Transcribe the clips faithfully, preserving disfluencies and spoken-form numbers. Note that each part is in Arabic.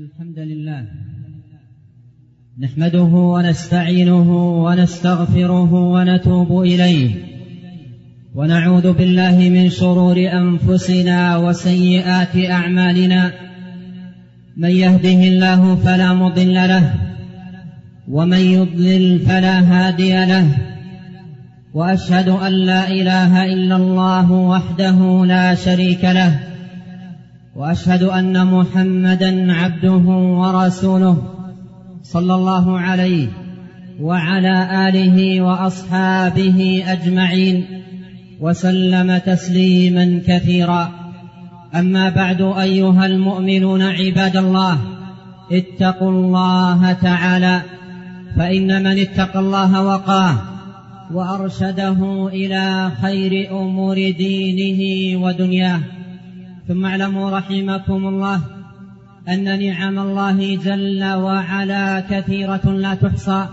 الحمد لله نحمده ونستعينه ونستغفره ونتوب إليه ونعوذ بالله من شرور أنفسنا وسيئات أعمالنا. من يهده الله فلا مضل له ومن يضلل فلا هادي له، وأشهد أن لا إله إلا الله وحده لا شريك له، وأشهد أن محمدًا عبده ورسوله صلى الله عليه وعلى آله وأصحابه أجمعين وسلم تسليما كثيرا. أما بعد، أيها المؤمنون عباد الله، اتقوا الله تعالى، فإن من اتقى الله وقاه وأرشده إلى خير أمور دينه ودنياه. ثم اعلموا رحمكم الله أن نعم الله جل وعلا كثيرة لا تحصى،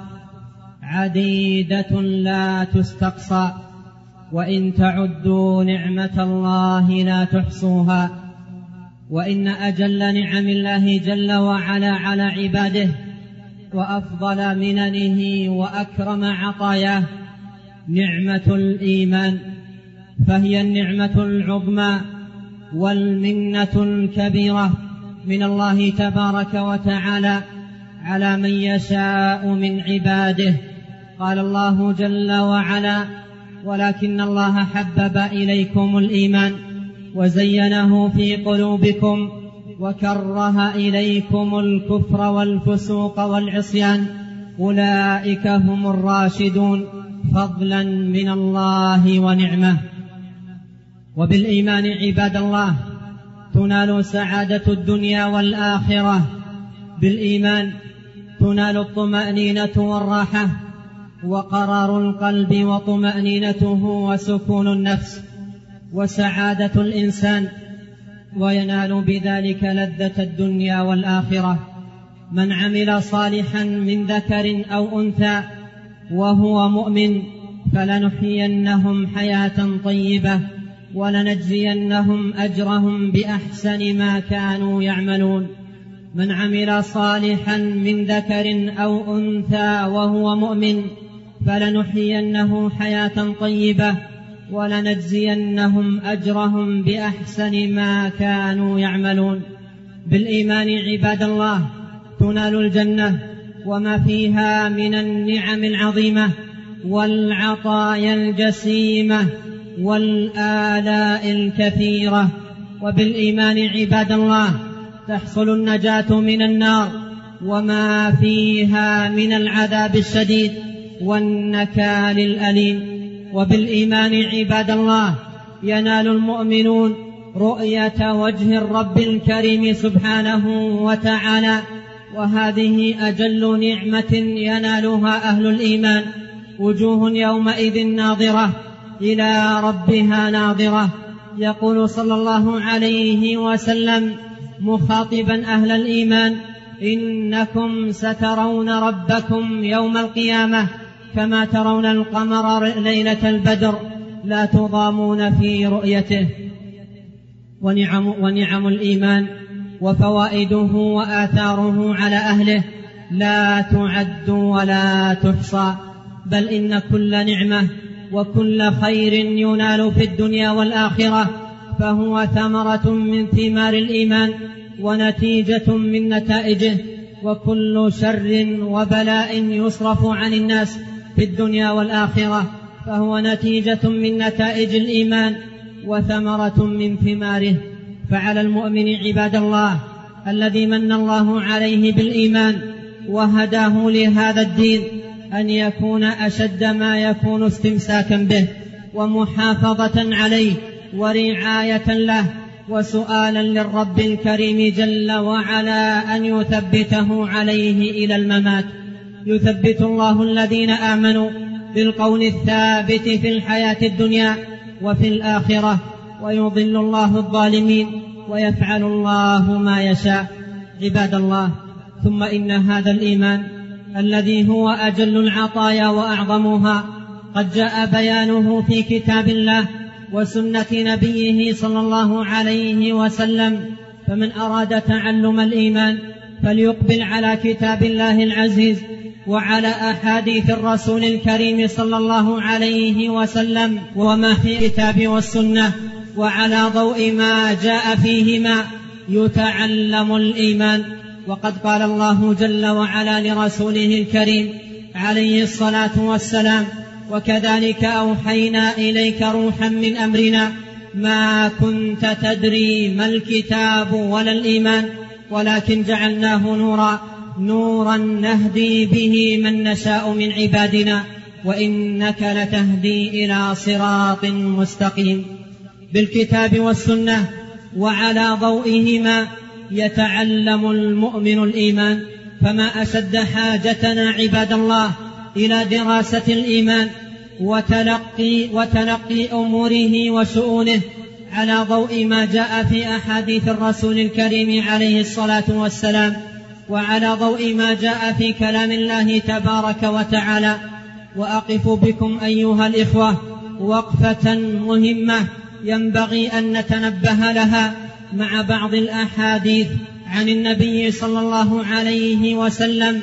عديدة لا تستقصى، وإن تعدوا نعمة الله لا تحصوها. وإن أجل نعم الله جل وعلا على عباده وأفضل مننه وأكرم عطاياه نعمة الإيمان، فهي النعمة العظمى والمنة الكبيرة من الله تبارك وتعالى على من يشاء من عباده. قال الله جل وعلا: ولكن الله حبب إليكم الإيمان وزينه في قلوبكم وكره إليكم الكفر والفسوق والعصيان، أولئك هم الراشدون فضلا من الله ونعمه. وبالإيمان عباد الله تنال سعادة الدنيا والآخرة. بالإيمان تنال الطمأنينة والراحة وقرار القلب وطمأنينته وسكون النفس وسعادة الإنسان، وينال بذلك لذة الدنيا والآخرة. من عمل صالحا من ذكر أو أنثى وهو مؤمن فلنحيينهم حياة طيبة ولنجزينهم أجرهم بأحسن ما كانوا يعملون. من عمل صالحا من ذكر أو أنثى وهو مؤمن فلنحيينه حياة طيبة ولنجزينهم أجرهم بأحسن ما كانوا يعملون. بالإيمان عباد الله تنال الجنة وما فيها من النعم العظيمة والعطايا الجسيمة والآلاء الكثيرة. وبالإيمان عباد الله تحصل النجاة من النار وما فيها من العذاب الشديد والنكال الأليم. وبالإيمان عباد الله ينال المؤمنون رؤية وجه الرب الكريم سبحانه وتعالى، وهذه أجل نعمة ينالها أهل الإيمان. وجوه يومئذ ناظرة إلى ربها ناظرة. يقول صلى الله عليه وسلم مخاطبا أهل الإيمان: إنكم سترون ربكم يوم القيامة كما ترون القمر ليلة البدر لا تضامون في رؤيته. ونعم, ونعم الإيمان وفوائده وآثاره على أهله لا تعد ولا تحصى، بل إن كل نعمة وكل خير ينال في الدنيا والآخرة فهو ثمرة من ثمار الإيمان ونتيجة من نتائجه. وكل شر وبلاء يصرف عن الناس في الدنيا والآخرة فهو نتيجة من نتائج الإيمان وثمرة من ثماره. فعلى المؤمن عباد الله الذي من الله عليه بالإيمان وهداه لهذا الدين أن يكون أشد ما يكون استمساكا به ومحافظة عليه ورعاية له وسؤالا للرب الكريم جل وعلا أن يثبته عليه إلى الممات. يثبت الله الذين آمنوا بالقول الثابت في الحياة الدنيا وفي الآخرة، ويضل الله الظالمين ويفعل الله ما يشاء. عباد الله، ثم إن هذا الإيمان الذي هو أجل العطايا وأعظمها قد جاء بيانه في كتاب الله وسنة نبيه صلى الله عليه وسلم. فمن أراد تعلم الإيمان فليقبل على كتاب الله العزيز وعلى أحاديث الرسول الكريم صلى الله عليه وسلم وما في الكتاب والسنة، وعلى ضوء ما جاء فيهما يتعلم الإيمان. وقد قال الله جل وعلا لرسوله الكريم عليه الصلاة والسلام: وكذلك أوحينا إليك روحا من أمرنا ما كنت تدري ما الكتاب ولا الإيمان ولكن جعلناه نورا نورا نهدي به من نشاء من عبادنا وإنك لتهدي إلى صراط مستقيم. بالكتاب والسنة وعلى ضوئهما يتعلم المؤمن الإيمان، فما أشد حاجتنا عباد الله إلى دراسة الإيمان وتلقي, وتلقي أموره وشؤونه على ضوء ما جاء في أحاديث الرسول الكريم عليه الصلاة والسلام، وعلى ضوء ما جاء في كلام الله تبارك وتعالى. وأقف بكم أيها الإخوة وقفة مهمة ينبغي أن نتنبه لها مع بعض الأحاديث عن النبي صلى الله عليه وسلم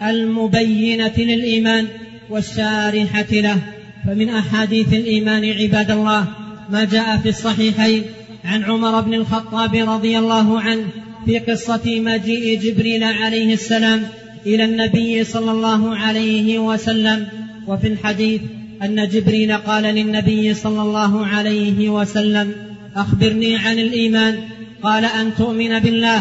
المبينة للإيمان والشارحة له. فمن أحاديث الإيمان عباد الله ما جاء في الصحيحين عن عمر بن الخطاب رضي الله عنه في قصة مجيء جبريل عليه السلام إلى النبي صلى الله عليه وسلم. وفي الحديث أن جبريل قال للنبي صلى الله عليه وسلم: أخبرني عن الإيمان. قال: أن تؤمن بالله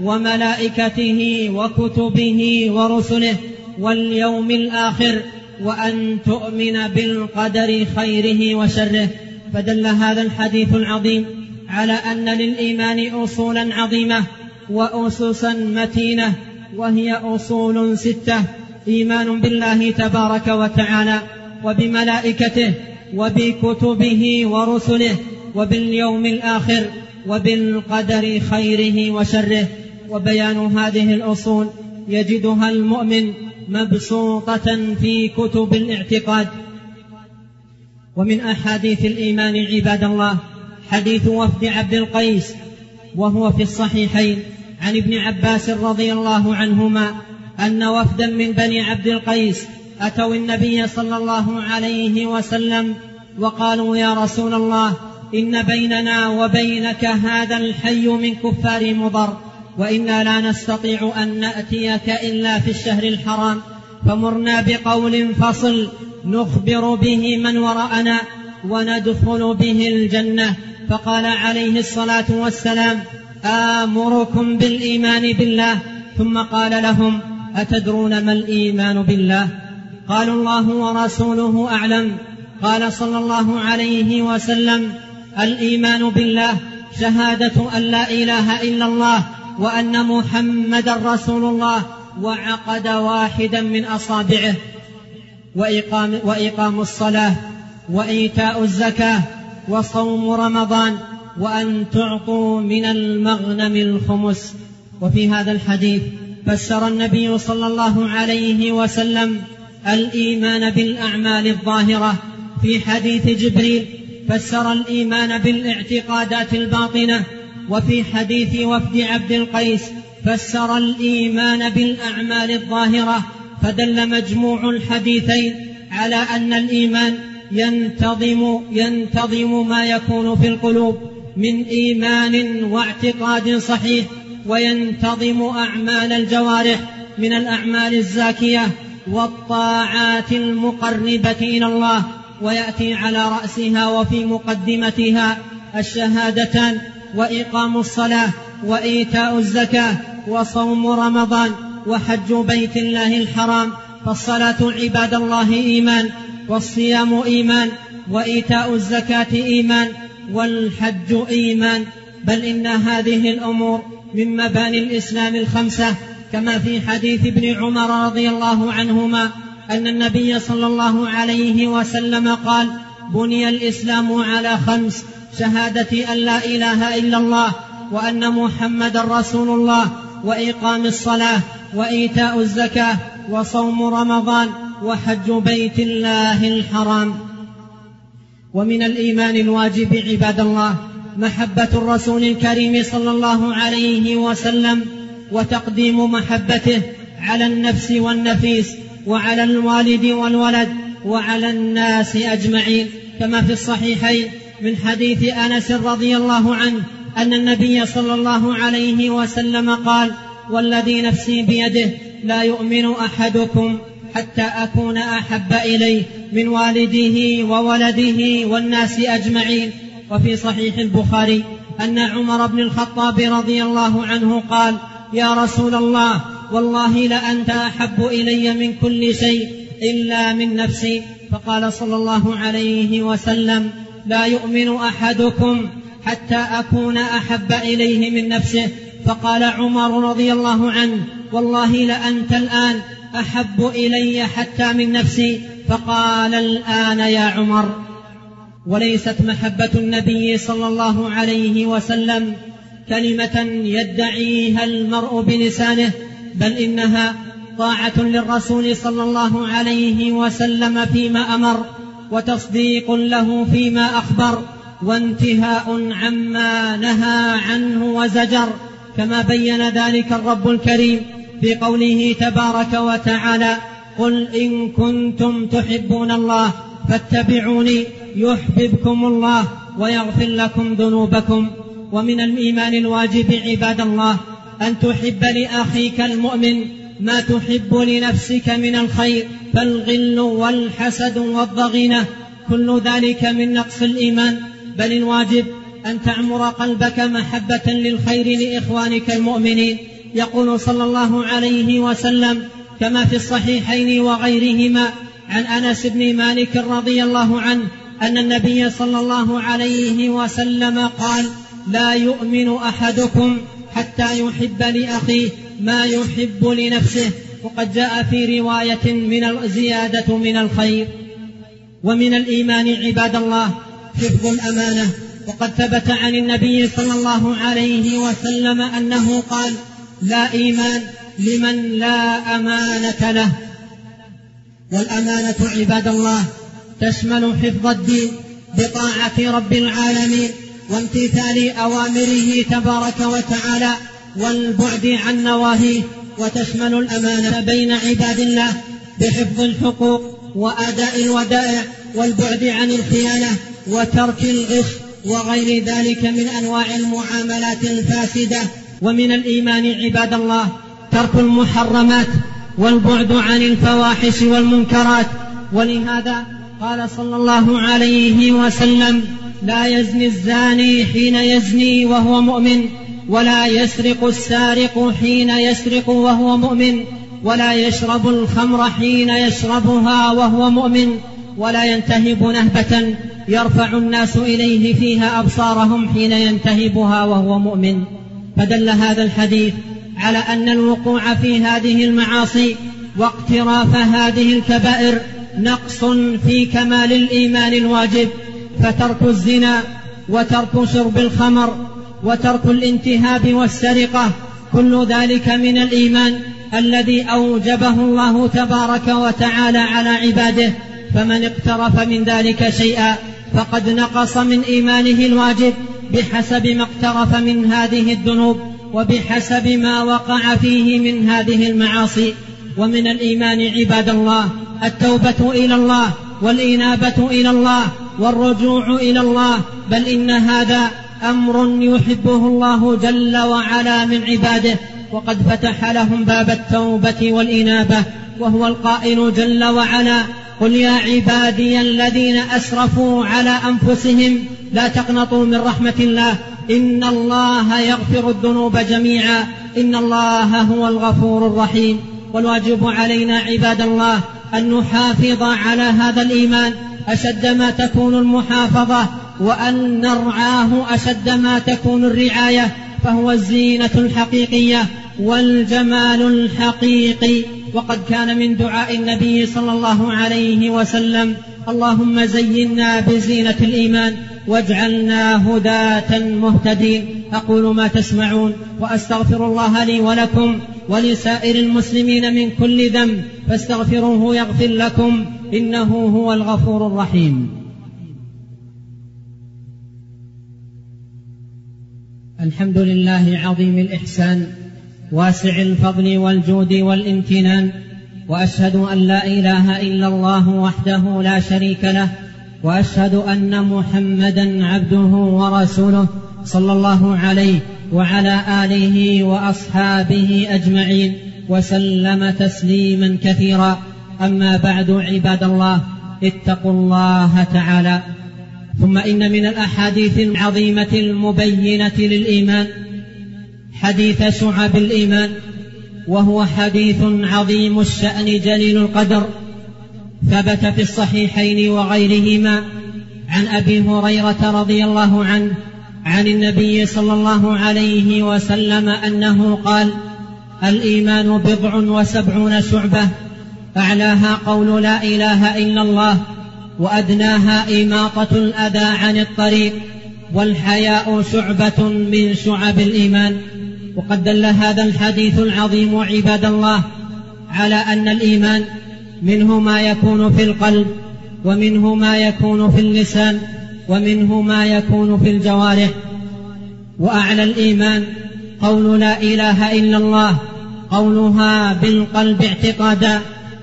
وملائكته وكتبه ورسله واليوم الآخر وأن تؤمن بالقدر خيره وشره. فدل هذا الحديث العظيم على أن للإيمان أصولا عظيمة وأسسا متينة، وهي أصول ستة: إيمان بالله تبارك وتعالى وبملائكته وبكتبه ورسله وباليوم الآخر وبالقدر خيره وشره. وبيان هذه الأصول يجدها المؤمن مبسوطة في كتب الاعتقاد. ومن أحاديث الإيمان عباد الله حديث وفد عبد القيس، وهو في الصحيحين عن ابن عباس رضي الله عنهما أن وفدا من بني عبد القيس أتوا النبي صلى الله عليه وسلم وقالوا: يا رسول الله، إن بيننا وبينك هذا الحي من كفار مضر، وإنا لا نستطيع أن نأتيك إلا في الشهر الحرام، فمرنا بقول فصل نخبر به من وراءنا وندخل به الجنة. فقال عليه الصلاة والسلام: آمركم بالإيمان بالله. ثم قال لهم: أتدرون ما الإيمان بالله؟ قالوا: الله ورسوله أعلم. قال صلى الله عليه وسلم: الإيمان بالله شهادة أن لا إله إلا الله وأن محمدا رسول الله، وعقد واحدا من أصابعه، وإقام, وإقام الصلاة، وإيتاء الزكاة، وصوم رمضان، وأن تعطوا من المغنم الخمس. وفي هذا الحديث فسر النبي صلى الله عليه وسلم الإيمان بالأعمال الظاهرة. في حديث جبريل فسر الإيمان بالاعتقادات الباطنة. وفي حديث وفد عبد القيس فسر الإيمان بالأعمال الظاهرة. فدل مجموع الحديثين على أن الإيمان ينتظم, ينتظم ما يكون في القلوب من إيمان واعتقاد صحيح، وينتظم أعمال الجوارح من الأعمال الزاكية والطاعات المقربة إلى الله. ويأتي على رأسها وفي مقدمتها الشهادتان، وإقام الصلاة، وإيتاء الزكاة، وصوم رمضان، وحج بيت الله الحرام. فالصلاة عباد الله إيمان، والصيام إيمان، وإيتاء الزكاة إيمان، والحج إيمان. بل إن هذه الأمور من مباني الإسلام الخمسة، كما في حديث ابن عمر رضي الله عنهما أن النبي صلى الله عليه وسلم قال: بني الإسلام على خمس: شهادة أن لا إله إلا الله وأن محمد رسول الله، وإقام الصلاة، وإيتاء الزكاة، وصوم رمضان، وحج بيت الله الحرام. ومن الإيمان الواجب عباد الله محبة الرسول الكريم صلى الله عليه وسلم وتقديم محبته على النفس والنفيس وعلى الوالد والولد وعلى الناس أجمعين، كما في الصحيحين من حديث أنس رضي الله عنه أن النبي صلى الله عليه وسلم قال: والذي نفسي بيده لا يؤمن أحدكم حتى أكون أحب إليه من والده وولده والناس أجمعين. وفي صحيح البخاري أن عمر بن الخطاب رضي الله عنه قال: يا رسول الله، والله لأنت أحب إلي من كل شيء إلا من نفسي. فقال صلى الله عليه وسلم: لا يؤمن أحدكم حتى أكون أحب إليه من نفسه. فقال عمر رضي الله عنه: والله لأنت الآن أحب إلي حتى من نفسي. فقال: الآن يا عمر. وليست محبة النبي صلى الله عليه وسلم كلمة يدعيها المرء بلسانه، بل إنها طاعة للرسول صلى الله عليه وسلم فيما أمر، وتصديق له فيما أخبر، وانتهاء عما نهى عنه وزجر، كما بين ذلك الرب الكريم في قوله تبارك وتعالى: قل إن كنتم تحبون الله فاتبعوني يحببكم الله ويغفر لكم ذنوبكم. ومن الإيمان الواجب عباد الله أن تحب لأخيك المؤمن ما تحب لنفسك من الخير، فالغل والحسد والضغينة كل ذلك من نقص الإيمان، بل الواجب أن تعمر قلبك محبة للخير لإخوانك المؤمنين. يقول صلى الله عليه وسلم كما في الصحيحين وغيرهما عن أنس بن مالك رضي الله عنه أن النبي صلى الله عليه وسلم قال: لا يؤمن أحدكم حتى يحب لأخيه ما يحب لنفسه. وقد جاء في رواية من الزيادة من الخير. ومن الإيمان عباد الله حفظ الأمانة، وقد ثبت عن النبي صلى الله عليه وسلم أنه قال: لا إيمان لمن لا أمانة له. والأمانة عباد الله تشمل حفظ الدين بطاعة رب العالمين وامتثال أوامره تبارك وتعالى والبعد عن نواهيه، وتشمل الأمانة بين عباد الله بحفظ الحقوق وأداء الودائع والبعد عن الخيانة وترك الغش وغير ذلك من أنواع المعاملات الفاسدة. ومن الإيمان عباد الله ترك المحرمات والبعد عن الفواحش والمنكرات. ولهذا قال صلى الله عليه وسلم: لا يزني الزاني حين يزني وهو مؤمن، ولا يسرق السارق حين يسرق وهو مؤمن، ولا يشرب الخمر حين يشربها وهو مؤمن، ولا ينتهب نهبة يرفع الناس إليه فيها أبصارهم حين ينتهبها وهو مؤمن. فدل هذا الحديث على أن الوقوع في هذه المعاصي واقتراف هذه الكبائر نقص في كمال الإيمان الواجب، فترك الزنا وترك شرب الخمر وترك الانتهاب والسرقة كل ذلك من الإيمان الذي أوجبه الله تبارك وتعالى على عباده، فمن اقترف من ذلك شيئا فقد نقص من إيمانه الواجب بحسب ما اقترف من هذه الذنوب وبحسب ما وقع فيه من هذه المعاصي. ومن الإيمان عباد الله التوبة إلى الله والإنابة إلى الله والرجوع إلى الله، بل إن هذا أمر يحبه الله جل وعلا من عباده، وقد فتح لهم باب التوبة والإنابة، وهو القائل جل وعلا: قل يا عبادي الذين أسرفوا على أنفسهم لا تقنطوا من رحمة الله إن الله يغفر الذنوب جميعا إن الله هو الغفور الرحيم. والواجب علينا عباد الله أن نحافظ على هذا الإيمان أشد ما تكون المحافظة، وأن نرعاه أشد ما تكون الرعاية، فهو الزينة الحقيقية والجمال الحقيقي. وقد كان من دعاء النبي صلى الله عليه وسلم: اللهم زينا بزينة الإيمان واجعلنا هداة مهتدين. أقول ما تسمعون وأستغفر الله لي ولكم ولسائر المسلمين من كل ذنب فاستغفروه يغفر لكم إنه هو الغفور الرحيم. الحمد لله عظيم الإحسان واسع الفضل والجود والامتنان، وأشهد أن لا إله إلا الله وحده لا شريك له، وأشهد أن محمدا عبده ورسوله صلى الله عليه وعلى آله وأصحابه أجمعين وسلم تسليما كثيرا. أما بعد، عباد الله، اتقوا الله تعالى. ثم إن من الأحاديث العظيمة المبينة للإيمان حديث شعب الإيمان، وهو حديث عظيم الشأن جليل القدر، ثبت في الصحيحين وغيرهما عن أبي هريرة رضي الله عنه عن النبي صلى الله عليه وسلم أنه قال: الإيمان بضع وسبعون شعبة، أعلاها قول لا إله إلا الله، وأدناها إماطة الأذى عن الطريق، والحياء شعبة من شعب الإيمان. وقد دل هذا الحديث العظيم عباد الله على أن الإيمان منه ما يكون في القلب، ومنه ما يكون في اللسان، ومنه ما يكون في الجوارح. وأعلى الإيمان قول لا إله إلا الله، قولها بالقلب اعتقادا،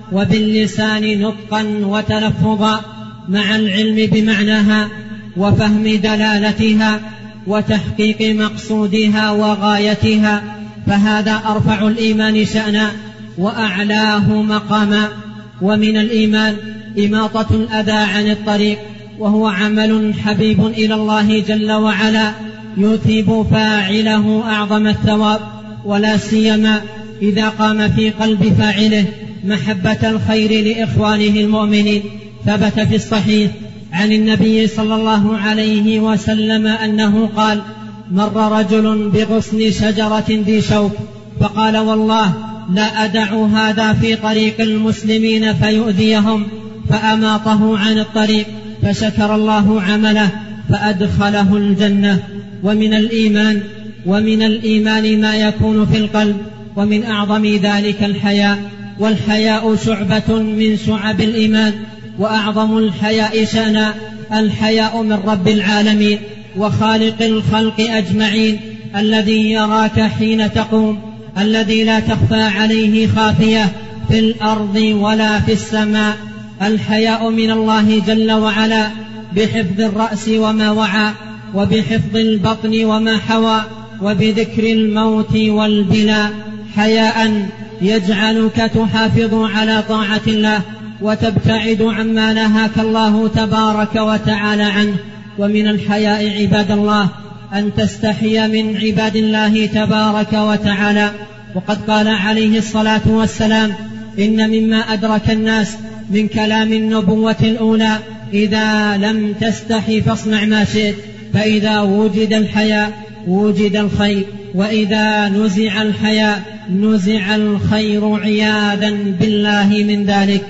وباللسان نطقا وتلفظا، مع العلم بمعناها وفهم دلالتها وتحقيق مقصودها وغايتها، فهذا أرفع الإيمان شأنا وأعلاه مقاما. ومن الإيمان إماطة الأذى عن الطريق، وهو عمل حبيب إلى الله جل وعلا يثيب فاعله أعظم الثواب، ولا سيما إذا قام في قلب فاعله محبة الخير لإخوانه المؤمنين. ثبت في الصحيح عن النبي صلى الله عليه وسلم أنه قال: مر رجل بغصن شجرة ذي شوك، فقال: والله لا أدع هذا في طريق المسلمين فيؤذيهم، فأماطه عن الطريق، فشكر الله عمله فأدخله الجنة. ومن الإيمان ومن الإيمان ما يكون في القلب، ومن أعظم ذلك الحياء، والحياء شعبة من شعب الإيمان، وأعظم الحياء شأنا الحياء من رب العالمين وخالق الخلق أجمعين، الذي يراك حين تقوم، الذي لا تخفى عليه خافية في الأرض ولا في السماء. الحياء من الله جل وعلا بحفظ الرأس وما وعى، وبحفظ البطن وما حوى، وبذكر الموت والبلاء، حياء يجعلك تحافظ على طاعة الله وتبتعد عما نهاك الله تبارك وتعالى عنه. ومن الحياء عباد الله أن تستحي من عباد الله تبارك وتعالى. وقد قال عليه الصلاة والسلام: إن مما أدرك الناس من كلام النبوة الأولى: إذا لم تستحي فاصنع ما شئت، فإذا وجد الحياء وجد الخير، وإذا نزع الحياء نزع الخير، عياذا بالله من ذلك.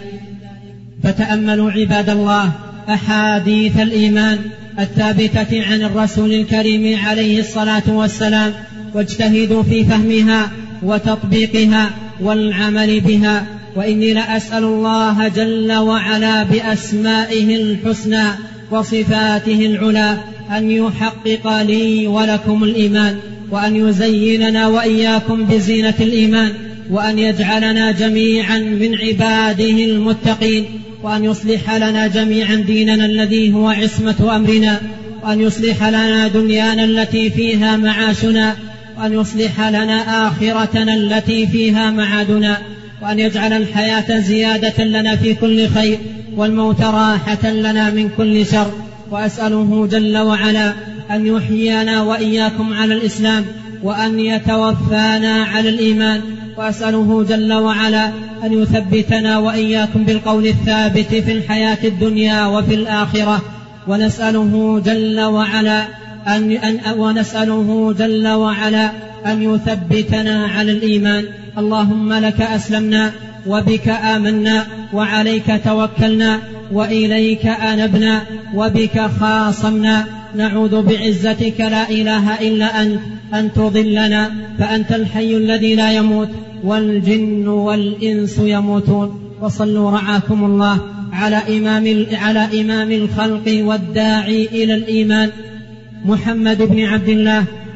فتأملوا عباد الله أحاديث الإيمان الثابتة عن الرسول الكريم عليه الصلاة والسلام، واجتهدوا في فهمها وتطبيقها والعمل بها. وإني لأسأل الله جل وعلا بأسمائه الحسنى وصفاته العلى أن يحقق لي ولكم الإيمان، وأن يزيننا وإياكم بزينة الإيمان، وأن يجعلنا جميعا من عباده المتقين، وأن يصلح لنا جميعا ديننا الذي هو عصمة أمرنا، وأن يصلح لنا دنيانا التي فيها معاشنا، وأن يصلح لنا آخرتنا التي فيها معادنا، وأن يجعل الحياة زيادة لنا في كل خير، والموت راحة لنا من كل شر. وأسأله جل وعلا أن يحيينا وإياكم على الإسلام، وأن يتوفانا على الإيمان. وأسأله جل وعلا أن يثبتنا وإياكم بالقول الثابت في الحياة الدنيا وفي الآخرة. ونسأله جل وعلا أن, أن ونسأله جل وعلا أن يثبتنا على الإيمان. اللهم لك أسلمنا، وبك آمنا، وعليك توكلنا، وإليك أنبنا، وبك خاصمنا. نعوذ بعزتك لا إله إلا أنت أن تضلنا، فأنت الحي الذي لا يموت، والجن والإنس يموتون. وصلوا رعاكم الله على إمام, على إمام الخلق والداعي إلى الإيمان محمد بن عبد الله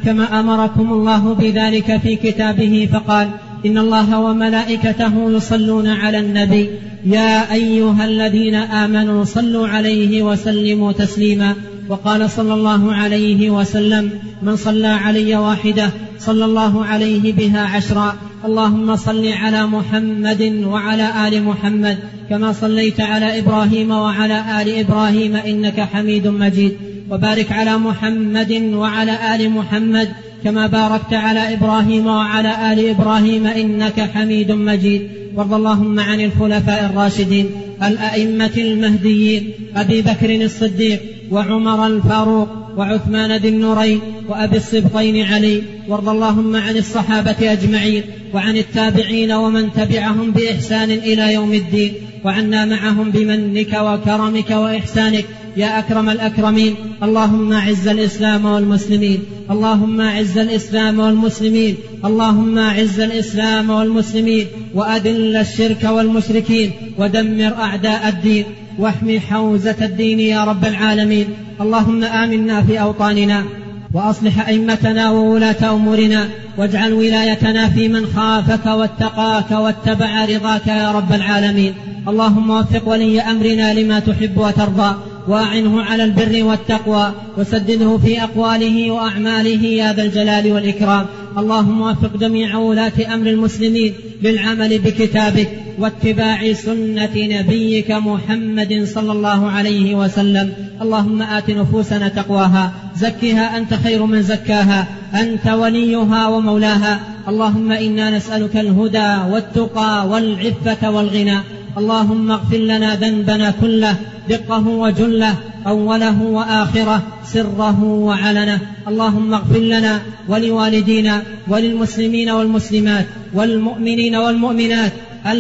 كما أمركم الله بذلك في كتابه فقال: إن الله وملائكته يصلون على النبي يا أيها الذين آمنوا صلوا عليه وسلموا تسليما. وقال صلى الله عليه وسلم: من صلى علي واحدة صلى الله عليه بها عشرا. اللهم صل على محمد وعلى آل محمد كما صليت على إبراهيم وعلى آل إبراهيم إنك حميد مجيد. وبارك على محمد وعلى آل محمد كما باركت على إبراهيم وعلى آل إبراهيم إنك حميد مجيد. وارض اللهم عن الخلفاء الراشدين الأئمة المهديين أبي بكر الصديق وعمر الفاروق وعثمان ذي النورين وأبي الصبطين علي. وارض اللهم عن الصحابة أجمعين وعن التابعين ومن تبعهم بإحسان إلى يوم الدين، وعنا معهم بمنك وكرمك وإحسانك يا أكرم الأكرمين. اللهم أعز الإسلام والمسلمين، اللهم أعز الإسلام والمسلمين، اللهم أعز الإسلام والمسلمين، وأذل الشرك والمشركين، ودمر أعداء الدين، واحمي حوزة الدين يا رب العالمين. اللهم آمنا في أوطاننا، وأصلح أئمتنا وولاة أمورنا، واجعل ولايتنا في من خافك واتقاك واتبع رضاك يا رب العالمين. اللهم وفق ولي أمرنا لما تحب وترضى، وأعنه على البر والتقوى، وسدده في أقواله وأعماله يا ذا الجلال والإكرام. اللهم وفق جميع ولاة أمر المسلمين للعمل بكتابك واتباع سنة نبيك محمد صلى الله عليه وسلم. اللهم آت نفوسنا تقواها، زكها أنت خير من زكاها، أنت وليها ومولاها. اللهم إنا نسألك الهدى والتقى والعفة والغنى. اللهم اغفر لنا ذنبنا كله، دقه وجله، أوله وآخره، سره وعلنه. اللهم اغفر لنا ولوالدينا وللمسلمين والمسلمات والمؤمنين والمؤمنات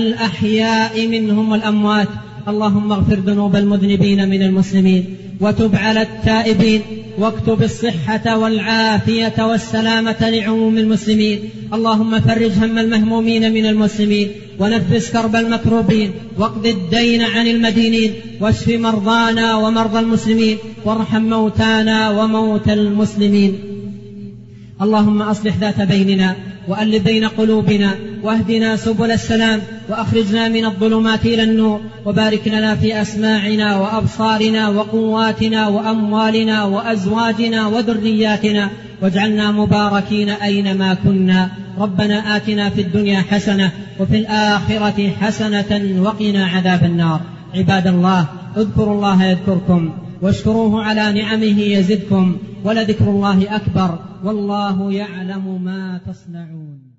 الأحياء منهم والأموات. اللهم اغفر ذنوب المذنبين من المسلمين، وتب على التائبين، واكتب الصحة والعافية والسلامة لعموم المسلمين. اللهم فرج هم المهمومين من المسلمين، ونفس كرب المكروبين، واقض الدين عن المدينين، واشف مرضانا ومرضى المسلمين، وارحم موتانا وموتى المسلمين. اللهم أصلح ذات بيننا، وألف بين قلوبنا، واهدنا سبل السلام، وأخرجنا من الظلمات إلى النور، وبارك لنا في أسماعنا وأبصارنا وقواتنا وأموالنا وأزواجنا وذرياتنا، واجعلنا مباركين أينما كنا. ربنا آتنا في الدنيا حسنة وفي الآخرة حسنة وقنا عذاب النار. عباد الله، اذكروا الله يذكركم، واشكروه على نعمه يزدكم، ولذكر الله أكبر، والله يعلم ما تصنعون.